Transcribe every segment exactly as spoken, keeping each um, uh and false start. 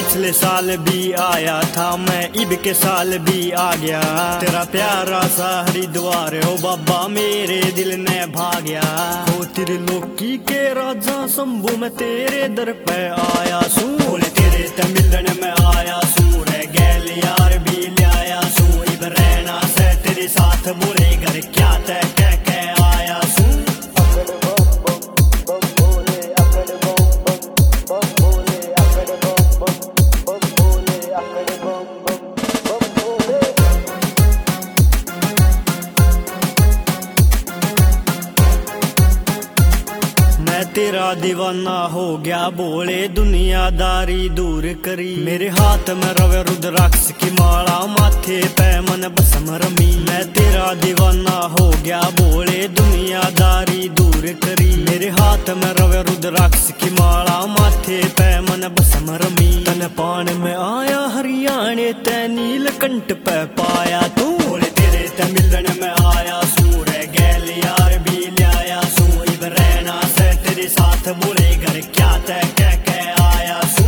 पिछले साल भी आया था मैं, ईद के साल भी आ गया। तेरा प्यारा सा हरिद्वार हो बाबा मेरे दिल ने भाग्या। हो त्रिलोकी के राजा शंभू मैं तेरे दर पे आया सू। बोले तेरे ते मिलन में आया सू, रे गैल यार भी लिया सू। इब रहना से तेरे साथ बुरे घर क्या तय कह के आया सू। तेरा दीवाना हो गया बोले दुनियादारी दूर करी। मेरे हाथ में रवे रुद्राक्ष की माला, माथे पे मन बसम रमी। मैं तेरा दीवाना हो गया बोले दुनियादारी दूर करी। मेरे हाथ में रवे रुद्राक्ष की माला, माथे पे मन बसम रमी। तन पान में आया हरियाणे ते नीलकंठ पे पाया तू। बोले तेरे ते मिलन में आया सू, रे गैल यार भी लिया सू। इब रहना से तेरे साथ बुरे घर क्या तय कह के आया सू।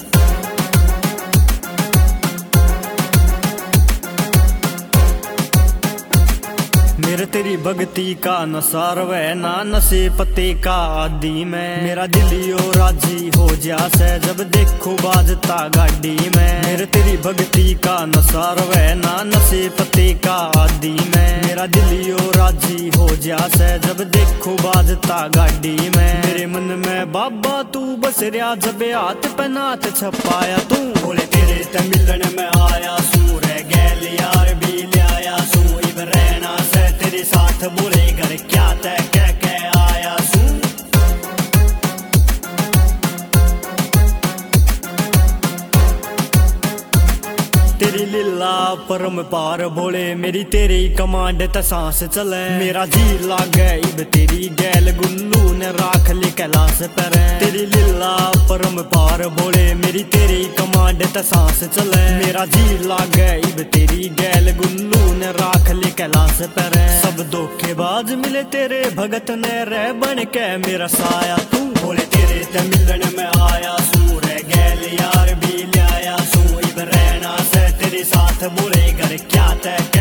मेरे तेरी भक्ति का नशा रवे ना, नशे पते का आदि में। मेरा दिलियो राजी हो जा से जब देखो बाजता गाड़ी में। मेरे तेरी भक्ति का नशा रवे ना, नशे पते का आदि में। मेरा दिलियो राजी हो जा से जब देखो बाजता गाड़ी में। मेरे मन में बाबा तू बस रहा, जब हाथ पे नाथ छपाया तू। बोले तेरे ते मिलन में आया सू, रे गैल यार भी लिया सू। इब रहना से तेरे साथ बुरे घर क्या तय कह के आया सू। तेरी लीला परम पार भोले, मेरी तेरी कमांड त सांस चले। मेरा जी लागे इब तेरी गैल, गुल्लू ने राख ली कैलाश पर। तेरी लीला परम पार भोले, मेरी तेरी कमांड त सांस चले। मेरा जी लागे इब तेरी गैल, गुल्लू ने राख ली कैलाश पर। सब धोखेबाज मिले तेरे भगत ने, रह बन के मेरा साया तू। बोले तेरे ते मिलन में आया सू, रे गैल यार भी लिया सू। इब रहना से तेरे साथ बुरे घर क्या तय